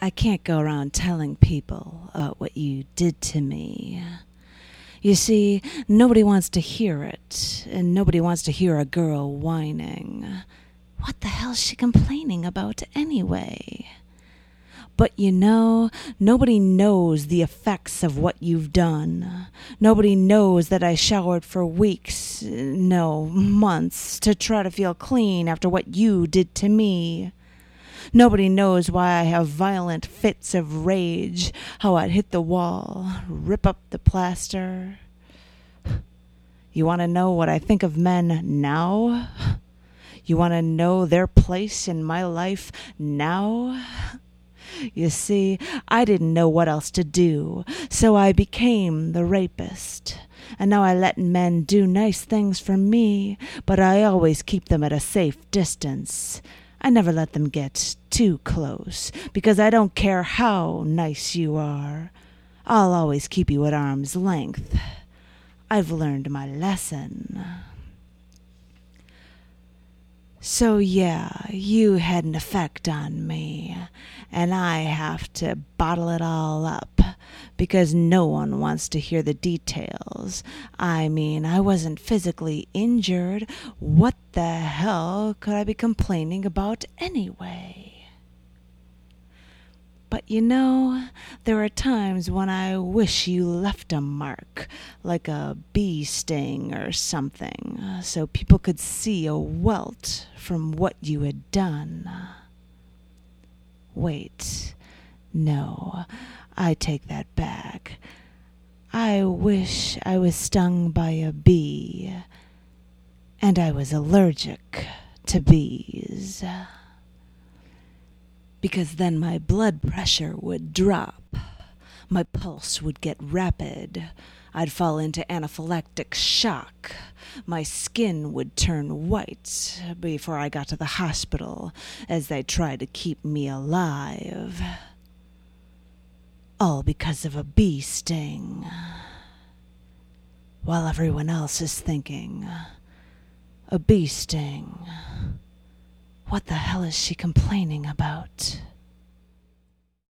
I can't go around telling people about what you did to me. You see, nobody wants to hear it, and nobody wants to hear a girl whining. What the hell's she complaining about anyway? But you know, nobody knows the effects of what you've done. Nobody knows that I showered for weeks, no, months, to try to feel clean after what you did to me. Nobody knows why I have violent fits of rage, how I'd hit the wall, rip up the plaster. You want to know what I think of men now? You want to know their place in my life now? You see, I didn't know what else to do, so I became the rapist. And now I let men do nice things for me, but I always keep them at a safe distance. I never let them get too close, because I don't care how nice you are. I'll always keep you at arm's length. I've learned my lesson. So yeah, you had an effect on me, and I have to bottle it all up, because no one wants to hear the details. I mean, I wasn't physically injured. What the hell could I be complaining about anyway? But you know, there are times when I wish you left a mark, like a bee sting or something, so people could see a welt from what you had done. Wait, no, I take that back. I wish I was stung by a bee, and I was allergic to bees. Because then my blood pressure would drop, my pulse would get rapid, I'd fall into anaphylactic shock, my skin would turn white before I got to the hospital as they tried to keep me alive. All because of a bee sting. While everyone else is thinking, a bee sting. What the hell is she complaining about?